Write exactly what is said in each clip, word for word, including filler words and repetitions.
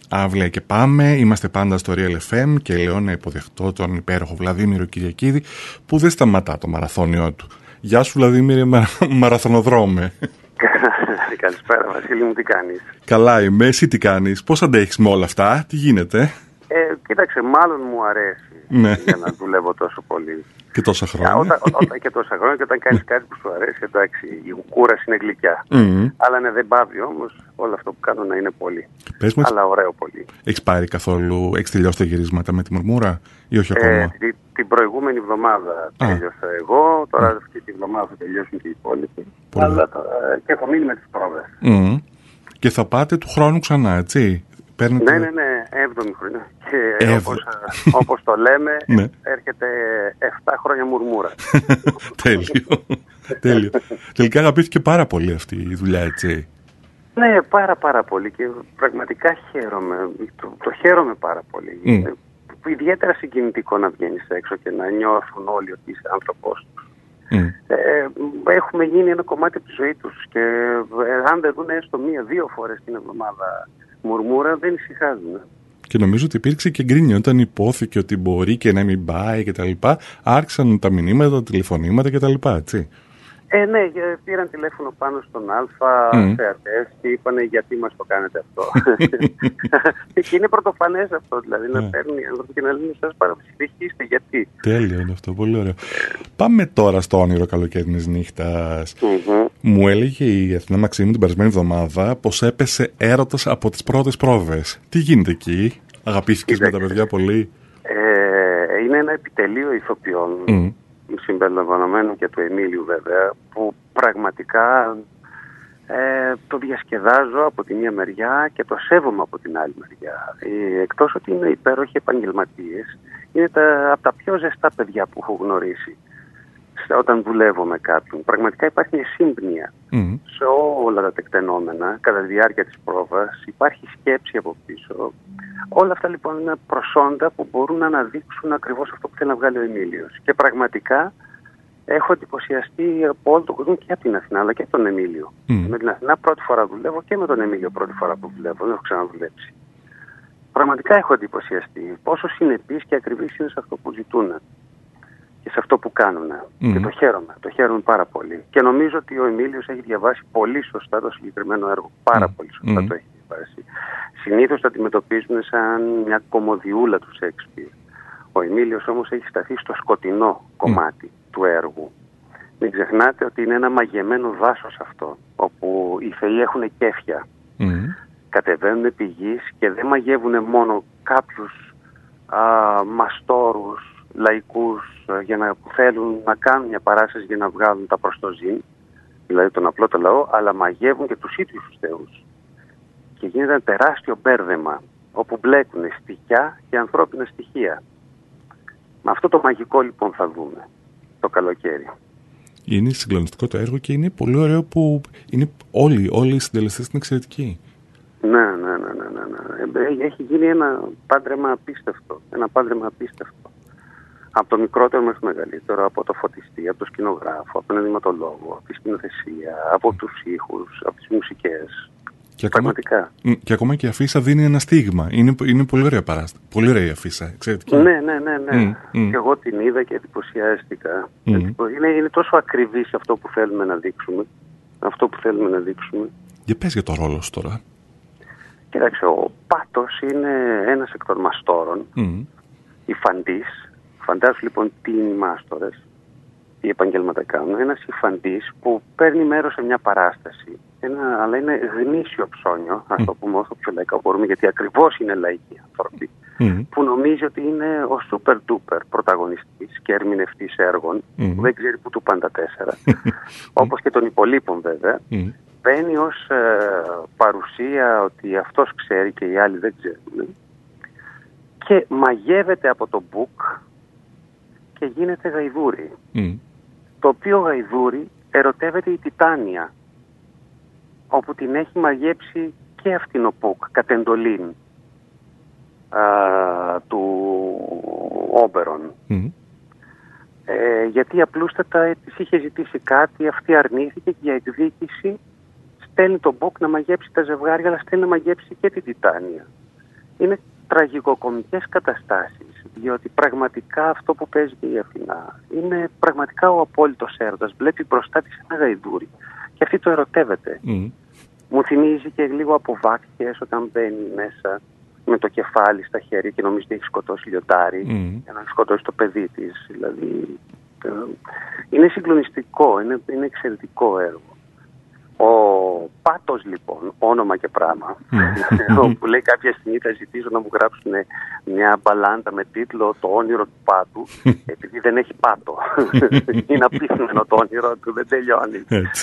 Αύλια και πάμε, είμαστε πάντα στο Real εφ εμ και λέω να υποδεχτώ τον υπέροχο Βλαδίμηρο Κυριακίδη που δεν σταματά το μαραθώνιό του. Γεια σου Βλαδίμηρε μα... μαραθωνοδρόμε. Καλησπέρα Βασίλη μου, τι κάνεις? Καλά είμαι, εσύ τι κάνεις, πώς αντέχεις με όλα αυτά, τι γίνεται? Ε, κοίταξε, μάλλον μου αρέσει ναι. για να δουλεύω τόσο πολύ. Και τόσα χρόνια. Όταν, όταν, και τόσα χρόνια και όταν κάνεις κάτι που σου αρέσει, εντάξει, η κούραση είναι γλυκιά. Mm. Αλλά ναι, δεν πάβει όμως όλο αυτό που κάνω να είναι πολύ. Πες μου, αλλά ωραίο πολύ. Έχεις πάρει καθόλου, έχεις τελειώσει τα γυρίσματα με τη Μουρμούρα ή όχι ακόμα? Ε, την, την προηγούμενη εβδομάδα τέλειωσα εγώ, τώρα mm. αυτή τη εβδομάδα θα τελειώσουν και οι υπόλοιποι. Αλλά τώρα και έχω μείνει με τις πρόβες. Mm. Και θα πάτε του χρόνου ξανά, έτσι? Παίρνετε... Ναι, ναι, ναι, έβδομη χρονιά. Και Εύδο. όπως, όπως το λέμε, ναι. έρχεται εφτά χρόνια Μουρμούρα. Τέλειο. Τέλειο. Τελικά αγαπήθηκε πάρα πολύ αυτή η δουλειά, έτσι? Ναι, πάρα πάρα πολύ και πραγματικά χαίρομαι. Το, το χαίρομαι πάρα πολύ. Mm. Ιδιαίτερα συγκινητικό να βγαίνεις έξω και να νιώθουν όλοι ότι είσαι άνθρωπός τους. Mm. Ε, έχουμε γίνει ένα κομμάτι από τη ζωή τους και ε, αν δεν δουν έστω μία-δύο φορές την εβδομάδα Μουρμούρα δεν ησυχάζουν. Και νομίζω ότι υπήρξε και γκρίνια όταν υπόθηκε ότι μπορεί και να μην πάει και τα λοιπά. Άρχισαν τα μηνύματα, τα τηλεφωνήματα και τα λοιπά, έτσι. Ε, ναι, πήραν τηλέφωνο πάνω στον Αλφα, mm. θεατές και είπανε γιατί μας το κάνετε αυτό. Και είναι πρωτοφανές αυτό, δηλαδή, να παίρνουν οι άνθρωποι και να λένε σας παρασυνεχίστε, γιατί. Τέλειο είναι αυτό, πολύ ωραίο. Πάμε τώρα στο όνειρο καλοκαιρινής νύχτας. Mm-hmm. Μου έλεγε η Αθηνά Μαξίμου την περασμένη εβδομάδα πως έπεσε έρωτας από τις πρώτες πρόβες. Τι γίνεται εκεί, αγαπήθηκες με τα παιδιά πολύ? Ε, είναι ένα επιτελείο ηθοποιών. Mm. Συμπεριλαμβανομένου και του Εμίλιου βέβαια, που πραγματικά ε, το διασκεδάζω από τη μία μεριά και το σέβομαι από την άλλη μεριά. Ε, εκτός ότι είναι υπέροχοι επαγγελματίες, είναι τα, από τα πιο ζεστά παιδιά που έχω γνωρίσει όταν δουλεύω με κάποιον. Πραγματικά υπάρχει μια σύμπνοια mm. σε όλα τα τεκτενόμενα κατά τη διάρκεια της πρόβας, υπάρχει σκέψη από πίσω. Όλα αυτά λοιπόν είναι προσόντα που μπορούν να αναδείξουν ακριβώς αυτό που θέλει να βγάλει ο Εμίλιος. Και πραγματικά έχω εντυπωσιαστεί από όλο τον κόσμο και από την Αθηνά αλλά και από τον Εμίλιο. Mm. Με την Αθηνά πρώτη φορά δουλεύω και με τον Εμίλιο πρώτη φορά που δουλεύω, δεν έχω ξαναδουλέψει. Πραγματικά έχω εντυπωσιαστεί πόσο συνεπείς και ακριβείς είναι σε αυτό που ζητούν και σε αυτό που κάνουν. Mm. Και το χαίρομαι, το χαίρομαι πάρα πολύ. Και νομίζω ότι ο Εμίλιος έχει διαβάσει πολύ σωστά το συγκεκριμένο έργο. Πάρα mm. πολύ σωστά mm. το έχει διαβάσει. Συνήθως το αντιμετωπίζουν σαν μια κομμωδιούλα του Σέξπιρ. Ο Εμίλιος όμως έχει σταθεί στο σκοτεινό κομμάτι mm. του έργου. Μην ξεχνάτε ότι είναι ένα μαγεμένο δάσος αυτό, όπου οι θεοί έχουν κέφια. Mm. Κατεβαίνουν επί γης και δεν μαγεύουν μόνο κάποιους α, μαστόρους, λαϊκούς, για να, που θέλουν να κάνουν μια παράσταση για να βγάλουν τα προς το ζήν, δηλαδή τον απλό το λαό, αλλά μαγεύουν και τους ίδιους τους θεούς. Και γίνεται ένα τεράστιο μπέρδεμα, όπου μπλέκουν στοιχεία και ανθρώπινα στοιχεία. Με αυτό το μαγικό λοιπόν θα δούμε το καλοκαίρι. Είναι συγκλονιστικό το έργο και είναι πολύ ωραίο που είναι όλοι, όλοι οι συντελεστές είναι εξαιρετικοί. Ναι, ναι, ναι, ναι, ναι, ναι. Έχει γίνει ένα πάντρεμα απίστευτο. Ένα πάντρεμα απίστευτο. Από το μικρότερο μέχρι το μεγαλύτερο, από το φωτιστή, από το σκηνογράφο, από τον ενδυματολόγο, από τη σκηνοθεσία, από τους ήχους, από τις μουσικές. Και ακόμα, και ακόμα και η αφίσα δίνει ένα στίγμα. Είναι, είναι πολύ ωραία παράσταση. Πολύ ωραία η αφίσα. Εξαιρετική. Ναι, ναι, ναι. ναι. Mm, mm. Και εγώ την είδα και εντυπωσιάστηκα. Mm. Είναι, είναι τόσο ακριβής αυτό που θέλουμε να δείξουμε. Αυτό που θέλουμε να δείξουμε. Για πες για το ρόλο σου τώρα. Κοίταξε, ο Πάτος είναι ένας εκ των μαστόρων. Mm. Η Φαντής. Φαντάσου λοιπόν τι είναι οι μάστορες. Τι επαγγέλματα κάνουν. Ένας υφαντής που παίρνει μέρος σε μια παράσταση. Ένα, αλλά είναι γνήσιο ψώνιο, ας το πούμε όσο πιο λαϊκά μπορούμε, γιατί ακριβώς είναι λαϊκοί άνθρωποι, mm. που νομίζει ότι είναι ο super duper πρωταγωνιστής και ερμηνευτής έργων, mm. που δεν ξέρει που του πάνε τα τέσσερα, όπως και των υπολείπων βέβαια, mm. μπαίνει ως ε, παρουσία ότι αυτός ξέρει και οι άλλοι δεν ξέρουν, και μαγεύεται από το book και γίνεται γαϊδούρι. Mm. Το οποίο γαϊδούρι ερωτεύεται η Τιτάνια, όπου την έχει μαγέψει και αυτήν ο Πουκ, κατ' εντολήν α, του Όμπερον. Mm. Ε, γιατί απλούστατα της είχε ζητήσει κάτι, αυτή αρνήθηκε και για εκδίκηση στέλνει τον Πουκ να μαγέψει τα ζευγάρια, αλλά στέλνει να μαγέψει και την Τιτάνια. είναι τραγικοκομικές καταστάσεις, διότι πραγματικά αυτό που παίζει και η Αθηνά είναι πραγματικά ο απόλυτος έρωτας. Βλέπει μπροστά της ένα γαϊδούρι και αυτή το ερωτεύεται. Mm. Μου θυμίζει και λίγο από βάκχες όταν μπαίνει μέσα με το κεφάλι στα χέρια και νομίζει ότι έχει σκοτώσει λιοντάρι mm. για να σκοτώσει το παιδί της. Δηλαδή, είναι συγκλονιστικό, είναι, είναι εξαιρετικό έργο. Ο Πάτος λοιπόν, όνομα και πράγμα, όπου λέει κάποια στιγμή θα ζητήσω να μου γράψουν μια μπαλάντα με τίτλο «Το όνειρο του Πάτου», επειδή δεν έχει πάτο. Είναι απίθανο το όνειρο του, δεν τελειώνει.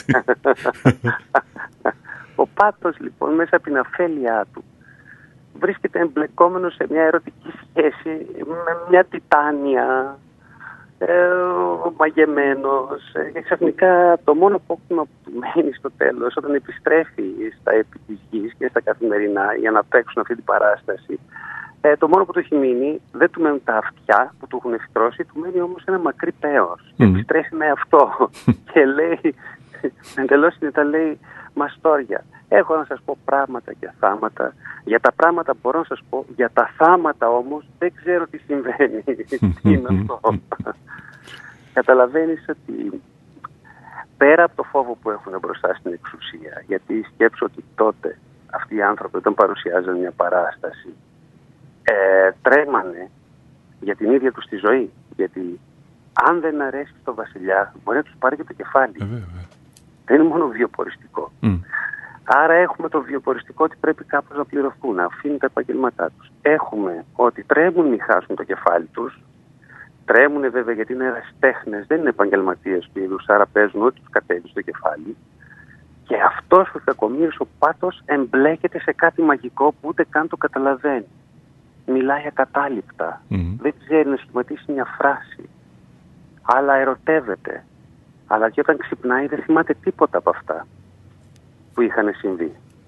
Ο Πάτος λοιπόν μέσα από την αφέλειά του βρίσκεται εμπλεκόμενος σε μια ερωτική σχέση με μια τιτάνια, ε, μαγεμένος, και ξαφνικά το μόνο απόκτημα που του μένει στο τέλος, όταν επιστρέφει στα επί της γης και στα καθημερινά για να παίξουν αυτή την παράσταση, ε, το μόνο που του έχει μείνει, δεν του μένουν τα αυτιά που του έχουν εφητρώσει, του μένει όμως ένα μακρύ πέος. Mm. Και επιστρέφει με αυτό και λέει, εντελώς συνετά λέει, μαστόρια, έχω να σας πω πράγματα και θάματα. Για τα πράγματα μπορώ να σας πω, για τα θάματα όμως δεν ξέρω τι συμβαίνει. Τι είναι αυτό. Καταλαβαίνεις ότι πέρα από το φόβο που έχουν μπροστά στην εξουσία, γιατί σκέψω ότι τότε αυτοί οι άνθρωποι όταν παρουσιάζαν μια παράσταση ε, τρέμανε για την ίδια τους τη ζωή. Γιατί αν δεν αρέσει στο βασιλιά μπορεί να τους πάρει και το κεφάλι. Ε, δεν είναι μόνο βιοποριστικό. Mm. Άρα έχουμε το βιοποριστικό ότι πρέπει κάπως να πληρωθούν, να αφήνουν τα επαγγελματά τους. Έχουμε ότι τρέμουν να χάσουν το κεφάλι τους. Τρέμουν βέβαια γιατί είναι ερασιτέχνες, δεν είναι επαγγελματίες του είδους, άρα παίζουν ό,τι τους κατέβει στο κεφάλι. Και αυτός ο κακομοίρης ο Πάτος εμπλέκεται σε κάτι μαγικό που ούτε καν το καταλαβαίνει. Μιλάει ακατάληπτα. Mm. Δεν ξέρει να σχηματίσει μια φράση. Αλλά ερωτεύεται. Αλλά και όταν ξυπνάει δεν θυμάται τίποτα από αυτά που είχαν συμβεί.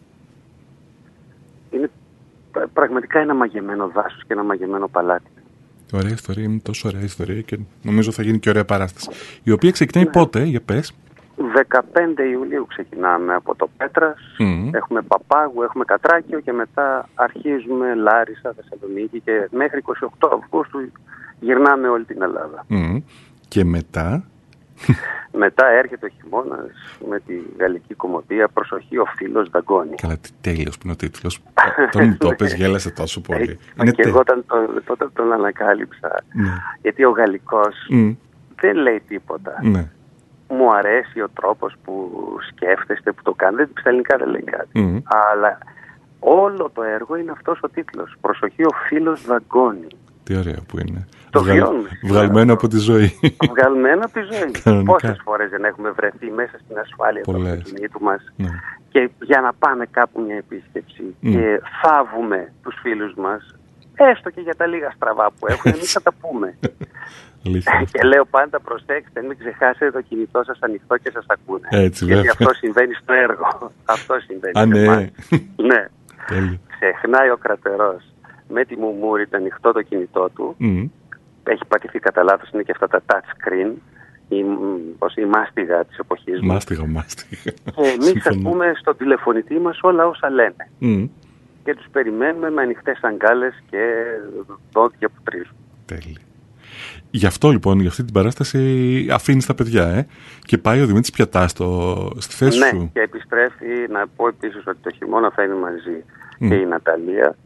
Είναι πραγματικά ένα μαγεμένο δάσος και ένα μαγεμένο παλάτι. Ωραία ιστορία, είναι τόσο ωραία ιστορία και νομίζω θα γίνει και ωραία παράσταση. Η οποία ξεκινάει ναι. πότε, για πες? δεκαπέντε Ιουλίου ξεκινάμε από το Πέτρας, mm. έχουμε Παπάγου, έχουμε Κατράκιο και μετά αρχίζουμε Λάρισα, Θεσσαλονίκη και μέχρι είκοσι οκτώ Αυγούστου γυρνάμε όλη την Ελλάδα. Mm. Και μετά... Μετά έρχεται ο χειμώνας με τη γαλλική κομμωδία «Προσοχή, ο φίλος δαγκώνει». Καλά, τι τέλειος που είναι ο τίτλος. Τον μου το πες, γέλασε τόσο πολύ. Και τε... εγώ όταν τον, τότε τον ανακάλυψα, ναι. γιατί ο γαλλικός mm. δεν λέει τίποτα. Ναι. Μου αρέσει ο τρόπος που σκέφτεστε, που το κάνετε, στα ελληνικά δεν λέει κάτι. Mm. Αλλά όλο το έργο είναι αυτός ο τίτλος. «Προσοχή, ο φίλος δαγκώνει». Τι ωραία που είναι. Το Βγαλ... βιώνουμε. Βγαλμένο από τη ζωή. Βγαλμένο από τη ζωή. Πόσες φορές δεν έχουμε βρεθεί μέσα στην ασφάλεια του αυτοκινήτου μας ναι. και για να πάμε κάπου μια επίσκεψη mm. και θάβουμε τους φίλους μας, έστω και για τα λίγα στραβά που έχουν, εμείς θα τα πούμε. Και λέω πάντα προσέξτε, μην ξεχάσετε το κινητό σας ανοιχτό και σας ακούνε. Έτσι, γιατί αυτό συμβαίνει στο έργο. Αυτό συμβαίνει. Α, ναι. ναι. Ξεχνάει ο κρατερός με τη μουμούρη το ανοιχτό το κινητό του. Mm. Έχει πατηθεί κατά λάθος, είναι και αυτά τα touch screen, η, πώς, η μάστιγα της εποχής μας. Μάστιγα, μάστιγα. Και εμείς ακούμε στο τηλεφωνητή μας όλα όσα λένε. Mm. Και τους περιμένουμε με ανοιχτές αγκάλες και δόντια που τρίζουν. Τέλεια. Γι' αυτό λοιπόν, για αυτή την παράσταση αφήνεις τα παιδιά, ε, και πάει ο Δημήτρης Πιατάς στο, στη θέση ναι, σου. Ναι, και επιστρέφει. Να πω επίσης ότι το χειμώνα θα είναι μαζί mm. και η Ναταλία,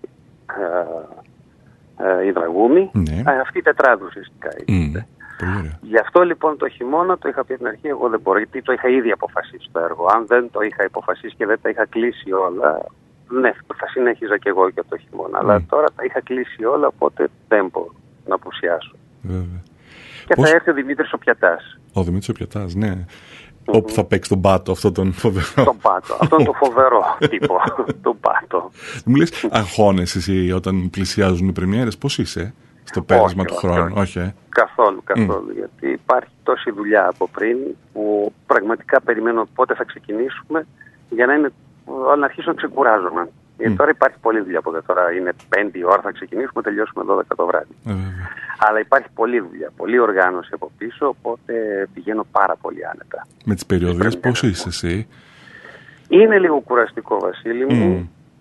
ε, ε, η Δραγούμη, ναι. ε, αυτή η τετράδα ουσιαστικά. Mm. Γι' αυτό λοιπόν το χειμώνα το είχα πει στην αρχή, εγώ δεν μπορώ, γιατί το είχα ήδη αποφασίσει το έργο. Αν δεν το είχα αποφασίσει και δεν τα είχα κλείσει όλα, ναι, θα συνέχιζα και εγώ και το χειμώνα. Mm. Αλλά τώρα τα είχα κλείσει όλα, οπότε δεν μπορώ να απουσιάσω. Βέβαια. Και Πώς... θα έρθει ο Δημήτρης ο Πιατάς. Ο Δημήτρης ο Πιατάς, ναι. Mm-hmm. Όπου θα παίξει τον Πάτο, αυτόν τον φοβερό. Τον Πάτο, αυτόν τον φοβερό τύπο, τον Πάτο. Μου λες, αγχώνεσαι εσύ όταν πλησιάζουν οι πρεμιέρες, πώς είσαι στο πέρασμα του χρόνου? Όχι, ε? Καθόλου, καθόλου. Mm. Γιατί υπάρχει τόση δουλειά από πριν που πραγματικά περιμένω πότε θα ξεκινήσουμε για να, είναι, να αρχίσω να ξεκουράζομαι. Mm. Γιατί τώρα υπάρχει πολλή δουλειά από εδώ. Τώρα είναι πέντε η ώρα, θα ξεκινήσουμε, τελειώσουμε δώδεκα το βράδυ. Mm. Αλλά υπάρχει πολλή δουλειά, πολλή οργάνωση από πίσω, οπότε πηγαίνω πάρα πολύ άνετα. Με τις περιοδίες πώς είσαι εσύ? Είναι λίγο κουραστικό, Βασίλη μου. Mm.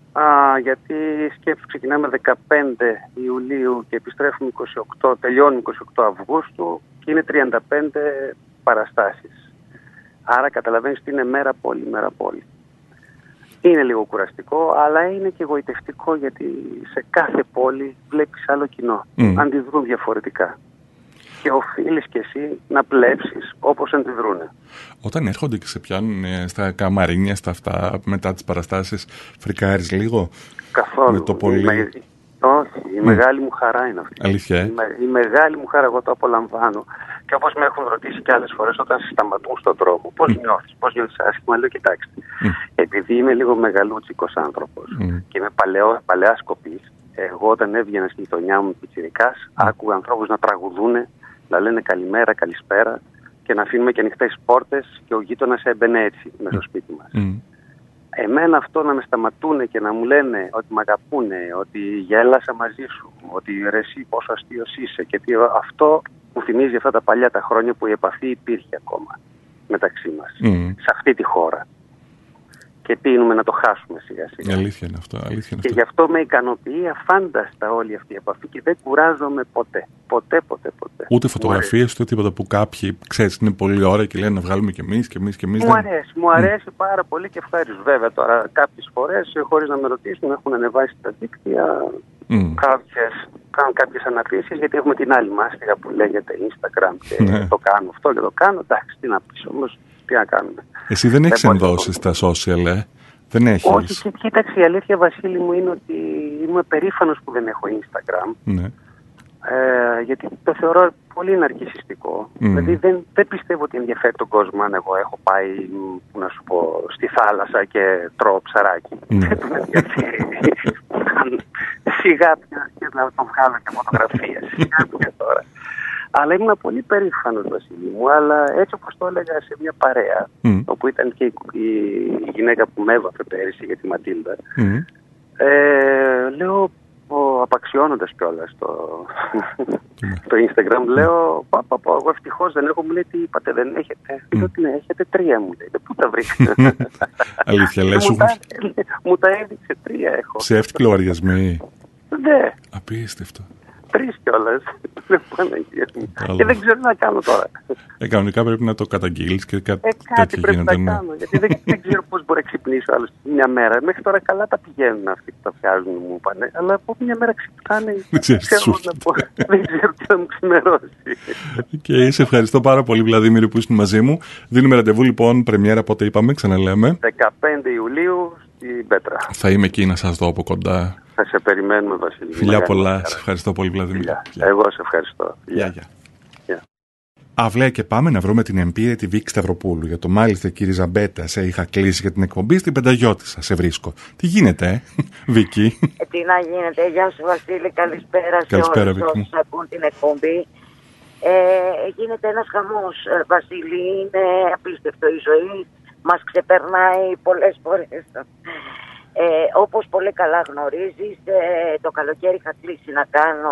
Α, γιατί σκέψου ξεκινάμε δεκαπέντε Ιουλίου και επιστρέφουμε είκοσι οκτώ, τελειώνουμε είκοσι οκτώ Αυγούστου και είναι τριάντα πέντε παραστάσεις. Άρα καταλαβαίνεις ότι είναι μέρα πόλη, μέρα πόλη. Είναι λίγο κουραστικό, αλλά είναι και εγωιτευτικό, γιατί σε κάθε πόλη βλέπεις άλλο κοινό. Mm. Αντιδρούν διαφορετικά. Και οφείλεις και εσύ να πλέψεις όπως αντιδρούν. Όταν έρχονται και σε πιάνουν στα καμαρίνια, στα αυτά, μετά τις παραστάσεις, φρικάρεις λίγο? Καθόλου. Με το πολύ... Με... Όχι, η mm. μεγάλη μου χαρά είναι αυτή. Αλήθεια, ε? η, με... η μεγάλη μου χαρά, εγώ το απολαμβάνω. Και όπως με έχουν ρωτήσει και άλλες φορές όταν σε σταματούν στον δρόμο, πώς mm. νιώθεις, πώς νιώθεις άσχημα, λέω κοιτάξτε. Mm. Επειδή είμαι λίγο μεγαλούτσικος άνθρωπος mm. και είμαι παλαιό, παλαιάς κοπής, εγώ όταν έβγαινα στη γειτονιά μου πιτσιρικάς, mm. άκουγα ανθρώπους να τραγουδούν, να λένε καλημέρα, καλησπέρα και να αφήνουμε και ανοιχτές πόρτες και ο γείτονας έμπαινε έτσι μέσα στο σπίτι μας. Mm. Εμένα αυτό να με σταματούνε και να μου λένε ότι με αγαπούνε, ότι γέλασα μαζί σου, ότι ρε εσύ πόσο αστείος είσαι, και τι, αυτό μου θυμίζει αυτά τα παλιά τα χρόνια που η επαφή υπήρχε ακόμα μεταξύ μας, mm. σε αυτή τη χώρα. Και πίνουμε να το χάσουμε σιγά σιγά. Αλήθεια είναι αυτό. Αλήθεια είναι και αυτό. Γι' αυτό με ικανοποιεί αφάνταστα όλη αυτή η επαφή και δεν κουράζομαι ποτέ. Ποτέ, ποτέ, ποτέ. Ούτε φωτογραφίες, ούτε τίποτα που κάποιοι, ξέρεις, είναι πολύ ώρα και λένε να βγάλουμε κι εμείς και εμείς και εμείς. Μου δεν... αρέσει, μου αρέσει mm. πάρα πολύ και ευχαριστώ. Βέβαια τώρα κάποιες φορές, χωρίς να με ρωτήσουν, έχουν ανεβάσει τα δίκτυα mm. κάποιες, κάνουν κάποιες αναρτήσεις, γιατί έχουμε την άλλη μάστιγα που λέγεται Instagram και το κάνω αυτό και το κάνω. Εντάξει, τι να πεις όμως. Τι να κάνουμε. Εσύ δεν έχεις ενδώσεις στα social, ε? Δεν έχεις. Όχι, και κοίταξε, η αλήθεια, Βασίλη μου, είναι ότι είμαι περήφανος που δεν έχω Instagram. Ναι. Ε, γιατί το θεωρώ πολύ ναρκισσιστικό. Mm. Δηλαδή δεν, δεν πιστεύω ότι ενδιαφέρει τον κόσμο αν εγώ έχω πάει, που να σου πω, στη θάλασσα και τρώω ψαράκι. Mm. Δεν τον ενδιαφέρει. Σιγά πια και να τον βγάλω και φωτογραφίες. Σιγά πια τώρα. Αλλά ήμουν πολύ περήφανος, Βασίλη μου, αλλά έτσι όπως το έλεγα σε μια παρέα, mm. όπου ήταν και η, η γυναίκα που με έβαφε πέρυσι για τη Ματίλδα, mm. ε, λέω, ο, απαξιώνοντας κιόλας το, το Instagram, λέω, πα, πα, πα, εγώ ευτυχώς δεν έχω, μου λέει, τι είπατε, δεν έχετε. Mm. Λέω, τι ναι, έχετε τρία, μου λέει, πού τα βρήκα. Αλήθεια, λες, μου, τα, μου τα έδειξε, τρία έχω. Ψεύτικοι λογαριασμοί. Ναι. Απίστευτο. Τρεις κιόλας. Και δεν ξέρω τι να κάνω τώρα. Ε, κανονικά πρέπει να το καταγγείλεις και κάτι, ε, κάτι πρέπει γίνεται, να ναι. κάνω. Γιατί δεν, δεν ξέρω πώς μπορεί να ξυπνήσω άλλο μια μέρα. Μέχρι τώρα καλά τα πηγαίνουν αυτοί που τα φτιάζουν, μου είπανε. Αλλά από μια μέρα ξυπνάνε. Δεν ξέρω, δεν ξέρω τι θα μου ξημερώσει. Και σε ευχαριστώ πάρα πολύ, Βλαδίμηρη, που ήσουν μαζί μου. Δίνουμε ραντεβού λοιπόν, πρεμιέρα, πότε είπαμε, ξαναλέμε. δεκαπέντε Ιουλίου στην Πέτρα. Θα είμαι εκεί να σας δω από κοντά. Θα σε περιμένουμε, Βασίλη. Φιλιά πολλά. Σε ευχαριστώ πολύ, Βλαδίμηρη. Εγώ σε ευχαριστώ. Γεια, γεια. Αυλαία και πάμε να βρούμε την εμπειρία τη Βίκη Σταυροπούλου. Για το μάλιστα, κύριε Ζαμπέτα, σε είχα κλείσει για την εκπομπή στην Πενταγιώτισσα. Σε βρίσκω. Τι γίνεται, ε, Βίκη? Ε, τι να γίνεται. Γεια σου, Βασίλη. Καλησπέρα, Καλησπέρα σε όλους όσους ακούν την εκπομπή. Ε, γίνεται ένας χαμός, Βασίλη. Είναι απίστευτο η ζωή. Μας ξεπερνάει πολλές φορές. Ε, όπως πολύ καλά γνωρίζεις, ε, το καλοκαίρι είχα κλείσει να κάνω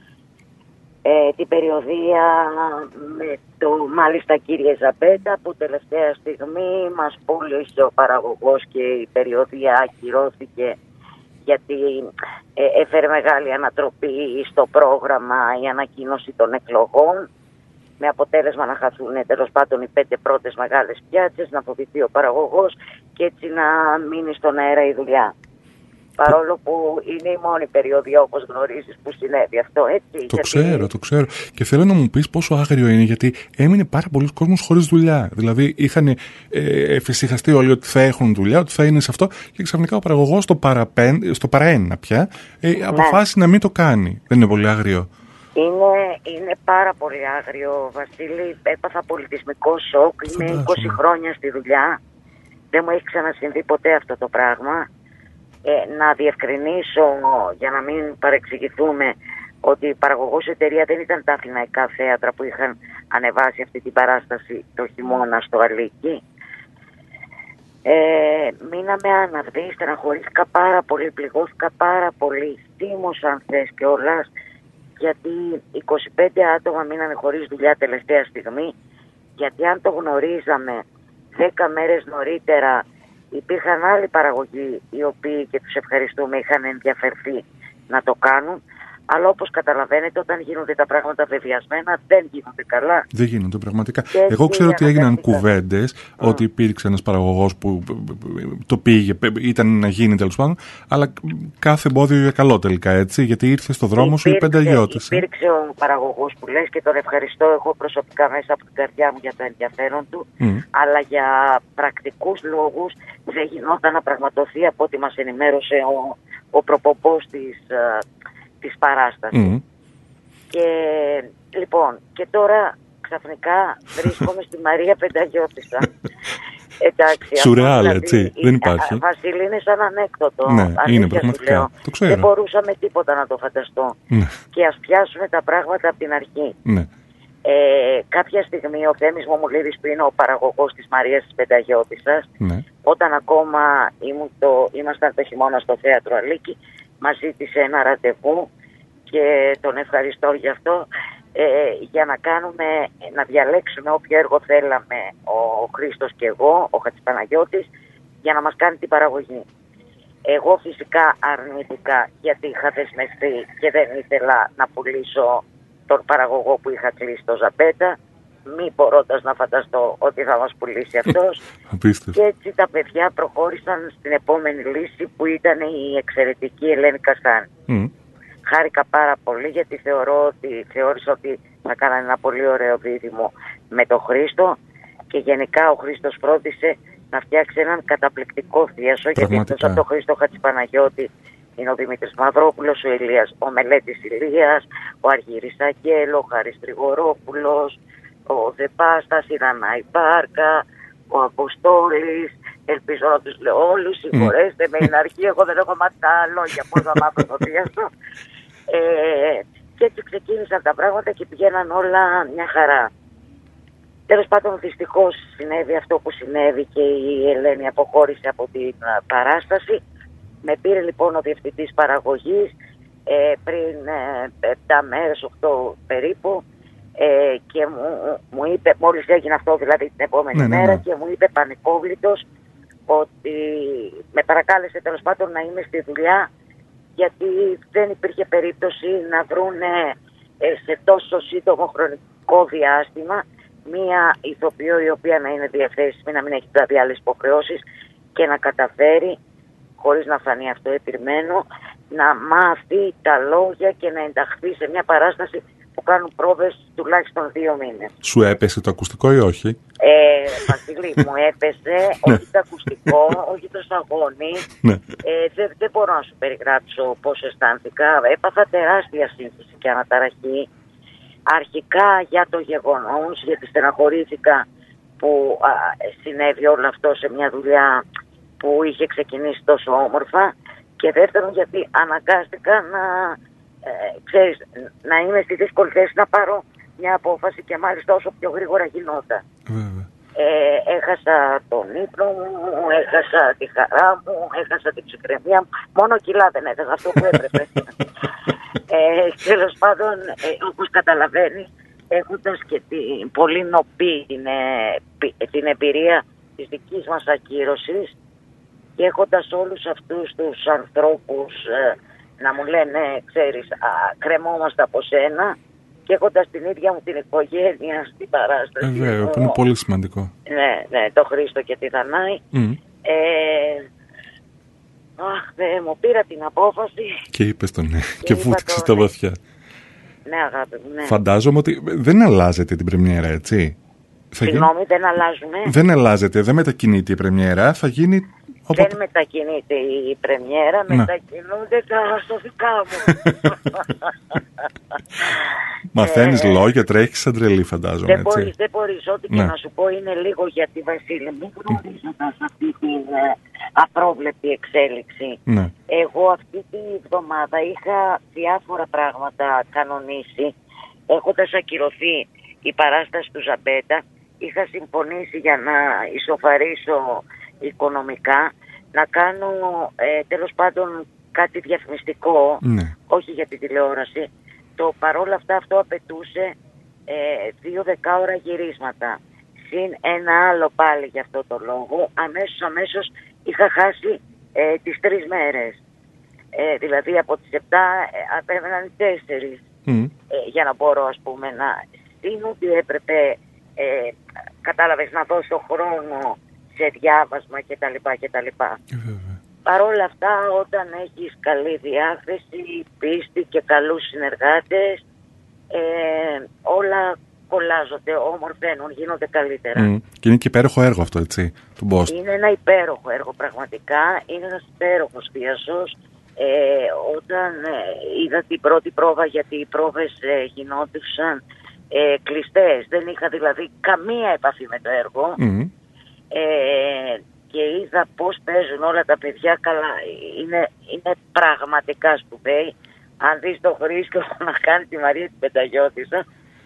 ε, την περιοδεία με το μάλιστα κύριε Ζαμπέτα, που τελευταία στιγμή μας πούλησε ο παραγωγός και η περιοδεία ακυρώθηκε, γιατί ε, έφερε μεγάλη ανατροπή στο πρόγραμμα η ανακοίνωση των εκλογών, με αποτέλεσμα να χαθούν τέλος πάντων οι πέντε πρώτες μεγάλες πιάτσες, να φοβηθεί ο παραγωγός και έτσι να μείνει στον αέρα η δουλειά. Παρόλο που είναι η μόνη περιοδία, όπως γνωρίζεις, που συνέβη αυτό, έτσι. Το γιατί... ξέρω, το ξέρω. Και θέλω να μου πεις πόσο άγριο είναι, γιατί έμεινε πάρα πολλοί κόσμος χωρίς δουλειά. Δηλαδή είχαν ε, εφησυχαστεί όλοι ότι θα έχουν δουλειά, ότι θα είναι σε αυτό, και ξαφνικά ο παραγωγός στο, παραπέν, στο παραένα πια ε, ναι. αποφάσισε να μην το κάνει. Δεν είναι πολύ άγριο? Είναι, είναι πάρα πολύ άγριο, Βασίλη. Έπαθα πολιτισμικό σοκ. Είμαι είκοσι χρόνια στη δουλειά. Δεν μου έχει ξανασυμβεί ποτέ αυτό το πράγμα. Ε, να διευκρινίσω, για να μην παρεξηγηθούμε, ότι η παραγωγός εταιρεία δεν ήταν τα αθηναϊκά θέατρα που είχαν ανεβάσει αυτή την παράσταση το χειμώνα στο Αλίκι. Ε, μείναμε άναυδοι, στεναχωρήθηκα πάρα πολύ, πληγώθηκα πάρα πολύ, θύμωσα αν θες κιόλας, γιατί είκοσι πέντε άτομα μείνανε χωρίς δουλειά τελευταία στιγμή, γιατί αν το γνωρίζαμε δέκα μέρες νωρίτερα Υπήρχαν άλλοι παραγωγοί οι οποίοι, και τους ευχαριστούμε, είχαν ενδιαφερθεί να το κάνουν. Αλλά όπως καταλαβαίνετε, όταν γίνονται τα πράγματα βεβαιασμένα, δεν γίνονται καλά. Δεν γίνονται πραγματικά. Και εγώ ξέρω ότι έγιναν κουβέντες, mm. ότι υπήρξε ένας παραγωγός που το πήγε, ήταν να γίνει τέλος πάντων, αλλά κάθε εμπόδιο για καλό τελικά, έτσι, γιατί ήρθε στο δρόμο υπήρξε, σου η πενταγιώτησα. Υπήρξε ο παραγωγός που λες και τον ευχαριστώ εγώ προσωπικά μέσα από την καρδιά μου για το ενδιαφέρον του, mm. αλλά για πρακτικούς λόγους δεν γινόταν να πραγματοθεί, από ό,τι μας ενημέρωσε ο, ο προπομπός της. της παράστασης. Mm. Και λοιπόν, και τώρα ξαφνικά βρίσκομαι στη Μαρία Πενταγιώτισσα. Εντάξει, σουρεάλ, δηλαδή, έτσι, δεν υπάρχει. Βασίλη, είναι σαν ανέκδοτο. Ναι, είναι πραγματικά. Το ξέρω. Δεν μπορούσαμε τίποτα να το φανταστώ. Ναι. Και ας πιάσουμε τα πράγματα από την αρχή. Ναι. Ε, κάποια στιγμή ο Θέμης Μομουλίδης, που είναι ο παραγωγός της Μαρίας της Πενταγιώτισσας, ναι. όταν ακόμα ήμουν το, ήμασταν το χειμώνα στο Θέατρο Αλίκη, μας ζήτησε ένα ραντεβού και τον ευχαριστώ γι' αυτό, ε, για να κάνουμε, να διαλέξουμε όποιο έργο θέλαμε ο Χρήστος και εγώ, ο Χατζηπαναγιώτης, για να μας κάνει την παραγωγή. Εγώ φυσικά αρνητικά, γιατί είχα δεσμευτεί και δεν ήθελα να πουλήσω τον παραγωγό που είχα κλείσει το Ζαμπέτα, μη μπορώντας να φανταστώ ότι θα μας πουλήσει αυτός. Και έτσι τα παιδιά προχώρησαν στην επόμενη λύση, που ήταν η εξαιρετική Ελένη Καστάνη. Mm. Χάρηκα πάρα πολύ, γιατί θεωρώ ότι, θεώρησα ότι θα κάνανε ένα πολύ ωραίο δίδυμο με τον Χρήστο, και γενικά ο Χρήστος φρόντισε να φτιάξει έναν καταπληκτικό θίασο, γιατί εκτός από τον Χρήστο Χατζηπαναγιώτη είναι ο Δημήτρης Μαυρόπουλος, ο Ηλίας, ο Μελέτης Ηλίας, ο Αργύρης Αγγέλο, ο Χάρης Τριγορόπουλος, ο Δεπάστας, η Δανάη Μπάρκα, ο Αποστόλης. Ελπίζω να τους λέω όλους, συγχωρέστε mm. με, είναι αρχή, εγώ δεν έχω μάθει τα λόγια, πώς θα μάθω το θίαστο. Ε, και έτσι ξεκίνησαν τα πράγματα και πηγαίναν όλα μια χαρά. Τέλος πάντων, δυστυχώς συνέβη αυτό που συνέβη και η Ελένη αποχώρησε από την παράσταση. Με πήρε λοιπόν ο διευθυντής παραγωγής ε, πριν ε, επτά μέρες, οκτώ περίπου, ε, και μου, μου είπε, μόλις έγινε αυτό δηλαδή την επόμενη ναι, μέρα, ναι, ναι. και μου είπε πανικόβλητος ότι με παρακάλεσε τέλος πάντων να είμαι στη δουλειά, γιατί δεν υπήρχε περίπτωση να βρούνε ε, σε τόσο σύντομο χρονικό διάστημα μία ηθοποιό η οποία να είναι διαθέσιμη, να μην έχει δηλαδή άλλες υποχρεώσεις και να καταφέρει, χωρίς να φανεί αυτό επιρμένω, να μάθει τα λόγια και να ενταχθεί σε μια παράσταση που κάνουν πρόβες τουλάχιστον δύο μήνες. Σου έπεσε το ακουστικό ή όχι? Ε, Βασίλη, μου έπεσε, όχι το ακουστικό, όχι το σταγόνι. ε, δεν, δεν μπορώ να σου περιγράψω πώς αισθάνθηκα. Έπαθα τεράστια σύγχυση και αναταραχή. Αρχικά για το γεγονός, γιατί στεναχωρήθηκα που α, συνέβη όλο αυτό σε μια δουλειά που είχε ξεκινήσει τόσο όμορφα, και δεύτερον γιατί αναγκάστηκα να, ε, ξέρεις, να είμαι στη δύσκολη θέση να πάρω μια απόφαση, και μάλιστα όσο πιο γρήγορα γινόταν. Mm. Ε, έχασα τον ύπνο μου, έχασα τη χαρά μου, έχασα την ψυχραιμία μου, μόνο κιλά δεν έχασα, αυτό που έπρεπε. ε, τέλος πάντων, ε, όπως καταλαβαίνεις, έχοντας και την πολύ νοπή την, ε, την εμπειρία της δικής μας ακύρωσης, και έχοντας όλους αυτούς τους ανθρώπους ε, να μου λένε, ξέρεις, α, κρεμόμαστε από σένα, και έχοντας την ίδια μου την οικογένεια στην παράσταση. Ε, βέβαια, που είναι πολύ σημαντικό. Ναι, ναι, το Χρήστο και τη Δανάη. Mm. Ε, αχ, ναι, μου πήρα την απόφαση. Και είπες το ναι, και, και βούτυξες τα βαθιά. Ναι, αγάπη μου, ναι. Φαντάζομαι ότι δεν αλλάζετε την πρεμιέρα, έτσι? Συγγνώμη, δεν αλλάζουμε. Δεν αλλάζετε, δεν μετακινείται η πρεμιέρα, θα γίνει... Οπότε... Δεν μετακινείται η πρεμιέρα, ναι. μετακινούνται τα αστοφικά μου. Μαθαίνεις ε, λόγια, τρέχεις σαν τρελή, φαντάζομαι. Δεν μπορείς, δεν μπορείς, ό,τι ναι. και να σου πω είναι λίγο, γιατί Βασίλη μου γνωρίζοντας αυτή την ε, απρόβλεπτη εξέλιξη. Ναι. Εγώ αυτή τη εβδομάδα είχα διάφορα πράγματα κανονίσει, έχοντας ακυρωθεί η παράσταση του Ζαμπέτα, είχα συμφωνήσει για να ισοφαρίσω οικονομικά, να κάνω ε, τέλος πάντων κάτι διαφημιστικό, ναι. όχι για τη τηλεόραση. Το παρόλα αυτά αυτό απαιτούσε ε, δύο δεκάωρα γυρίσματα, συν ένα άλλο πάλι για αυτό το λόγο, αμέσως αμέσως είχα χάσει ε, τις τρεις μέρες. Ε, δηλαδή από τις επτά ε, απέμεναν οι τέσσερις mm. ε, για να μπορώ, ας πούμε, να στην ότι έπρεπε ε, κατάλαβες, να δώσω χρόνο σε διάβασμα κτλ. κτλ. Mm. Παρ' όλα αυτά, όταν έχεις καλή διάθεση, πίστη και καλούς συνεργάτες, ε, όλα κολλάζονται, ομορφαίνουν, γίνονται καλύτερα. Mm. Και είναι και υπέροχο έργο αυτό, έτσι, του Boston. Είναι ένα υπέροχο έργο πραγματικά, είναι ένας υπέροχος θίασος. Ε, όταν ε, είδα την πρώτη πρόβα, γιατί οι πρόβες ε, γινόντουσαν ε, κλειστές, δεν είχα δηλαδή καμία επαφή με το έργο, mm. ε, και είδα πώς παίζουν όλα τα παιδιά καλά. Είναι, είναι πραγματικά σπουδαίοι. Αν δεις τον Χρήστο να κάνει τη Μαρία την Πενταγιώτισσα,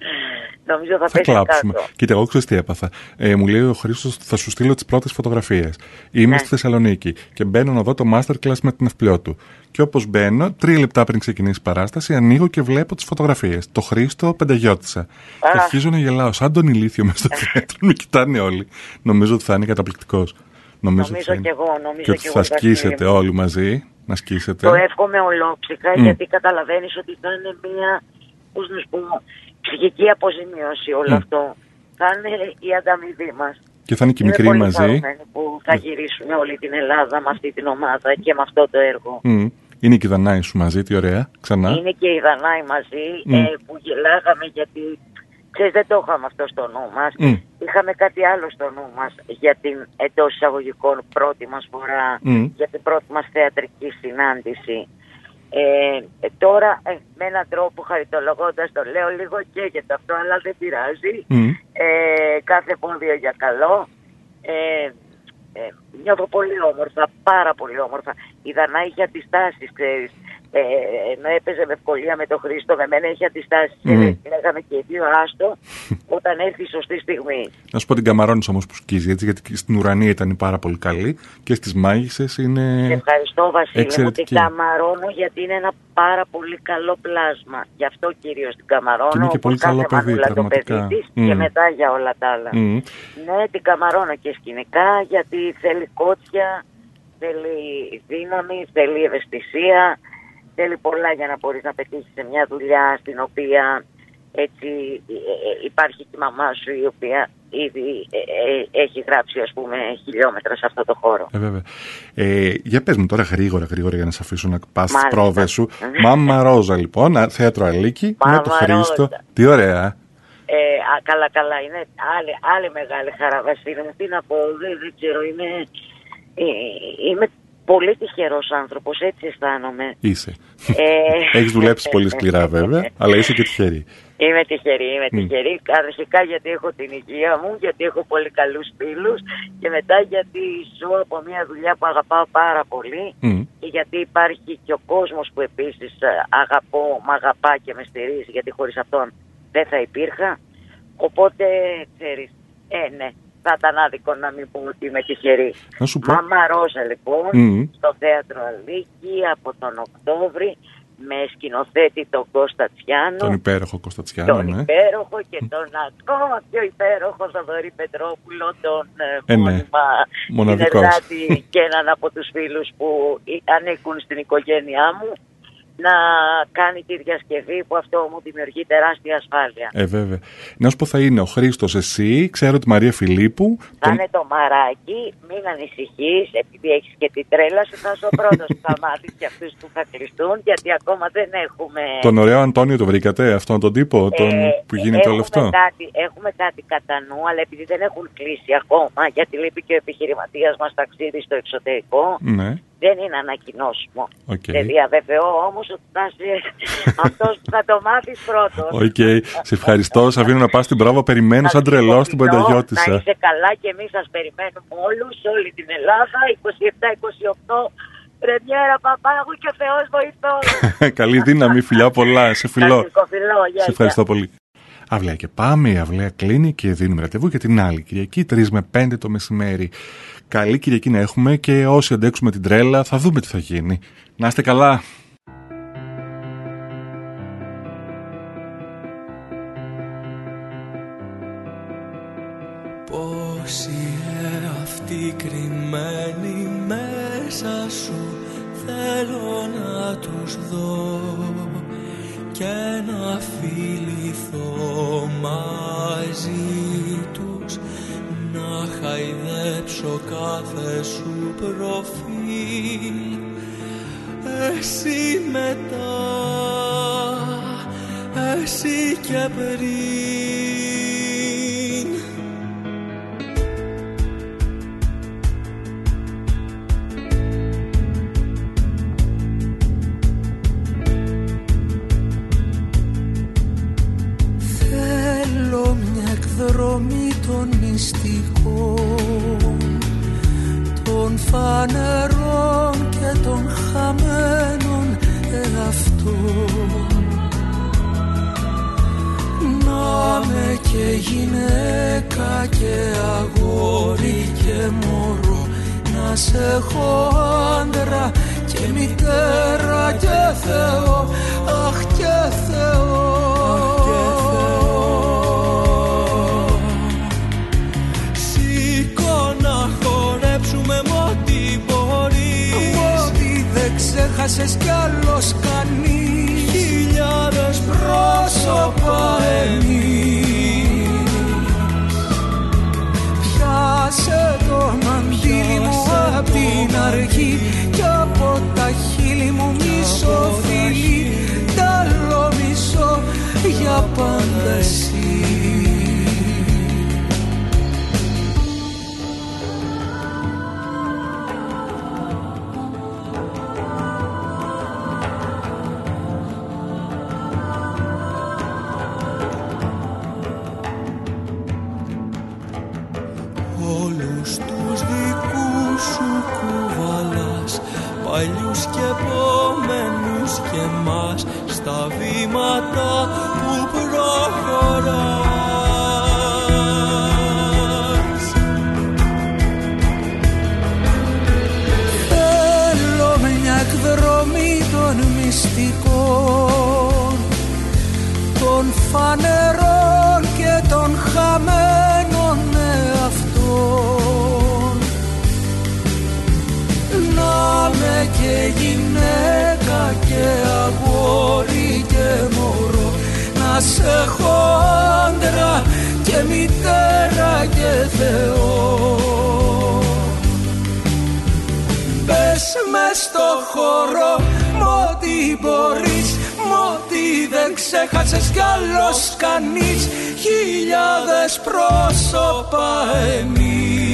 νομίζω θα, θα πέσει κλάψουμε. Κάτω. Κοίτα, εγώ ξέρεις τι έπαθα. Ε, μου λέει ο Χρήστος, θα σου στείλω τις πρώτες φωτογραφίες. Είμαι ναι. στη Θεσσαλονίκη και μπαίνω να δω το masterclass με την Ευπλιό του. Και όπως μπαίνω, τρία λεπτά πριν ξεκινήσει η παράσταση, ανοίγω και βλέπω τις φωτογραφίες. Το Χρήστο Πενταγιώτισσα. Και αρχίζω να γελάω σαν τον ηλίθιο μέσα στο θέατρο. Με κοιτάνε όλοι. Νομίζω ότι θα είναι καταπληκτικός. Νομίζω, νομίζω και εγώ. Νομίζω και ότι θα σκίσετε όλοι μαζί. Να σκίσετε. Το εύχομαι ολόψυχα, mm. γιατί καταλαβαίνεις ότι θα είναι μια, πώς να σου πω, ψυχική αποζημίωση όλο mm. αυτό. Θα είναι η ανταμοιβή μας. Και θα είναι και μικρή μαζί. Που θα γυρίσουμε όλη την Ελλάδα με αυτή την ομάδα και με αυτό το έργο. Mm. Είναι και η Δανάη σου μαζί, τι ωραία, ξανά. Είναι και η Δανάη μαζί, mm. ε, που γελάγαμε γιατί, ξέρεις, δεν το είχαμε αυτό στο νου μας. Mm. Είχαμε κάτι άλλο στο νου μας για την εντός εισαγωγικών πρώτη μας φορά, mm. για την πρώτη μας θεατρική συνάντηση. Ε, ε, τώρα ε, με έναν τρόπο χαριτολογώντας το λέω λίγο καίγεται αυτό, αλλά δεν πειράζει. Mm. Ε, κάθε πόδιο για καλό. Ε, ε, νιώθω πολύ όμορφα, πάρα πολύ όμορφα. Η Δανάη είχε αντιστάσεις, ξέρεις. Ε, ενώ έπαιζε με ευκολία με τον Χρήστο, με μένα είχε αντιστάσεις. Mm. Λέγαμε και οι δύο άστο όταν έρθει η σωστή στιγμή. Να σου πω την Καμαρώνης όμως που σκίζει, έτσι, γιατί στην Ουρανία ήταν πάρα πολύ καλή και στις Μάγισσες είναι. Ευχαριστώ, Βασίλη μου, την Καμαρώνω γιατί είναι ένα πάρα πολύ καλό πλάσμα. Γι' αυτό κυρίως την Καμαρώνω. Και είναι και πολύ καλό παιδί, πραγματικά. Το παιδί της mm. και μετά για όλα τα άλλα. Mm. Ναι, την Καμαρώνω και σκηνικά γιατί θέλει κότσια, θέλει δύναμη, θέλει ευαισθησία. Θέλει πολλά για να μπορείς να πετύχεις σε μια δουλειά στην οποία έτσι υπάρχει και η μαμά σου η οποία ήδη έχει γράψει, ας πούμε, χιλιόμετρα σε αυτό το χώρο. Ε, βέβαια. Ε, για πες μου τώρα γρήγορα, γρήγορα για να σε αφήσω να πας στις πρόβες σου. Μάμα Ρόζα λοιπόν, θέατρο Αλίκη, με το Χρήστο. Τι ωραία. Ε, α, καλά, καλά. Είναι άλλη, άλλη μεγάλη χαρά, Βασίλη μου. Τι να πω, δεν, δεν ξέρω, είμαι... Ε, είμαι πολύ τυχερός άνθρωπος, έτσι αισθάνομαι. Είσαι. Ε... Έχεις δουλέψει πολύ σκληρά βέβαια, αλλά είσαι και τυχερή. Είμαι τυχερή, είμαι τυχερή. Mm. Αρχικά γιατί έχω την υγεία μου, γιατί έχω πολύ καλούς φίλους και μετά γιατί ζω από μια δουλειά που αγαπάω πάρα πολύ mm. και γιατί υπάρχει και ο κόσμος που επίσης αγαπώ, μ' αγαπά και με στηρίζει, γιατί χωρίς αυτόν δεν θα υπήρχα. Οπότε, ξέρεις, ε, ναι. Θα ήταν άδικο να μην πω ότι είμαι τυχερή. Μάμα Ρόζα λοιπόν, mm. στο θέατρο Αλίκη από τον Οκτώβρη, με σκηνοθέτη τον Κώστα Τσιάνο. Τον υπέροχο Κώστα Τσιάνο, τον ναι. υπέροχο και τον ακόμα πιο υπέροχο Θοδωρή Πετρόπουλο, τον ε, μόνιμα συνεργάτη και έναν από τους φίλους που ανήκουν στην οικογένειά μου, να κάνει τη διασκευή που αυτό μου δημιουργεί τεράστια ασφάλεια. Ε, βέβαια. Να σου πω, θα είναι ο Χρήστος, εσύ, ξέρω τη Μαρία Φιλίππου. Θα τον... είναι το Μαράκι, μην ανησυχείς, επειδή έχεις και την τρέλα σου, θα είσαι ο πρώτος που θα μάθεις και αυτούς που θα κλειστούν, γιατί ακόμα δεν έχουμε... Τον ωραίο Αντώνιο το βρήκατε, αυτόν τον τύπο, τον... ε, που γίνεται όλο αυτό. Κάτι, έχουμε κάτι κατά νου, αλλά επειδή δεν έχουν κλείσει ακόμα, γιατί λείπει και ο επιχειρηματίας μας ταξίδι στο εξωτερικό, ναι. δεν είναι ανακοινώσιμο. Okay. Δεν διαβεβαιώ όμως ότι θα είσαι αυτός που θα το μάθεις πρώτος. Οκ. Okay. Σε ευχαριστώ. Σαββίνο, να πας στην πρόβα. Περιμένω σαν τρελός την Πενταγιώτισσα. Να είσαι καλά και εμείς σας περιμένουμε όλους, όλη την Ελλάδα. είκοσι επτά είκοσι οκτώ πρεμιέρα Παπάγου και ο Θεός βοηθός. Καλή δύναμη, φιλιά πολλά. Σε φιλώ. Σε ευχαριστώ πολύ. Αυλαία και πάμε, η αυλαία κλείνει και δίνουμε ραντεβού για την άλλη Κυριακή, τρεις με πέντε το μεσημέρι. Καλή Κυριακή να έχουμε και όσοι αντέξουμε την τρέλα θα δούμε τι θα γίνει. Να είστε καλά. Boy. Όσοι αυτοί κρυμμένοι μέσα σου θέλω να τους δω και να φιληθώ μαζί τους, να χαϊδέψω κάθε σου προφίλ. Εσύ μετά, εσύ και πριν. Θέλω μια εκδρομή των μυστικών, των φανερών και των χαμένων εαυτών. Να με και γυναίκα και αγόρι και μωρό, να σε έχω άντρα και μητέρα και Θεό, αχ και Θεό. Σήκω να χορέψουμε μ' ό,τι μπορείς, ό,τι δεν ξέχασες κι άλλος κανείς. Χιλιάδες πρόσωπα εμείς. Πιάσε το μαντίλι μου απ' την αρχή κι από τα χείλη μου μισό φιλί, τ' άλλο μισό για πάντα εσύ. Όλους τους δικούς σου κουβαλάς, παλιούς και επόμενους και μας, στα βήματα που προχωράς. Θέλω μια εκδρομή των μυστικών, των φανερών και των χαμένων εαυτών. Να με και γυναίκα και αγόρι και μωρό, να σε έχω άντρα και μητέρα και Θεό. Μπες μες στο χώρο μ' ό,τι μπορείς, μ' ό,τι δεν ξέχασες κι άλλος κανείς. Χιλιάδες πρόσωπα εμείς.